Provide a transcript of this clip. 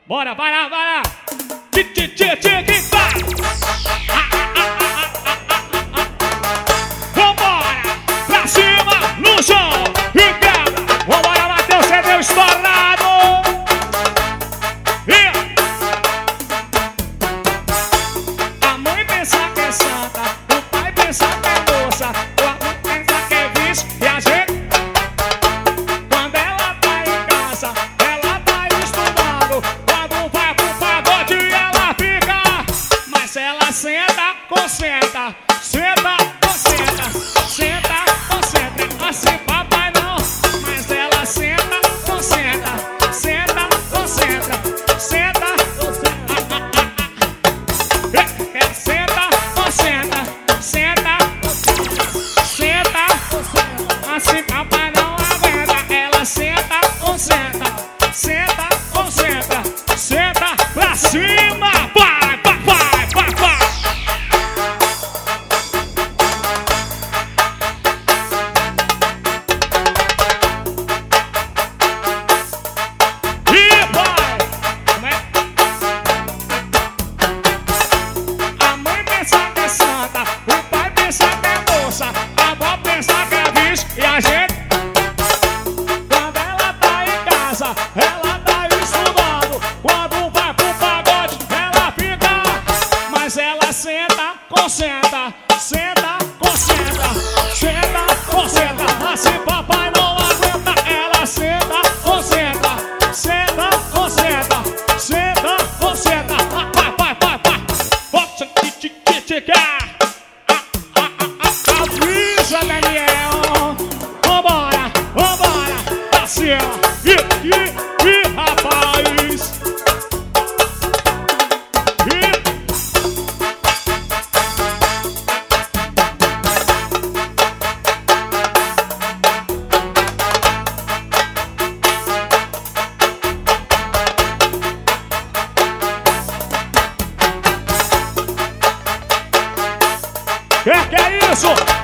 Bora, vai lá, vai lá. Vambora, pra cima, no chão e quebra. Vambora, Matheus, você deu estourado. A mãe pensa que é santa, o pai pensa que é moça, o avô pensa que é vice e a gente. Quando ela tá em casa, ela tá estudando. Quando vai pro pagode, ela fica. Mas ela senta, concentra, senta, concentra, senta, concentra. Assim papai não. Mas ela senta, concentra, senta, concentra, senta, concentra. Senta, concentra, senta, senta, assim papai não aguenta. Ela senta, concentra, senta, concentra, senta pra cima. Vai, vai, vai, vai, vai. E vai. Como é? A mãe pensa que é santa, o pai pensa que é moça, a avó pensa que é vice e a gente. Quando ela tá em casa, ela tá estudando. Quando vai pro pagode, ela fica. Mas ela senta, concentra, senta, concentra, senta, concentra. Assim papai não aguenta. Ela senta, concentra, senta, concentra, senta, concentra. Vai, vai, vai, vai. Bota tica. Avisa, Daniel. Vambora, vambora. Pra cima. E rapaz. Que é isso?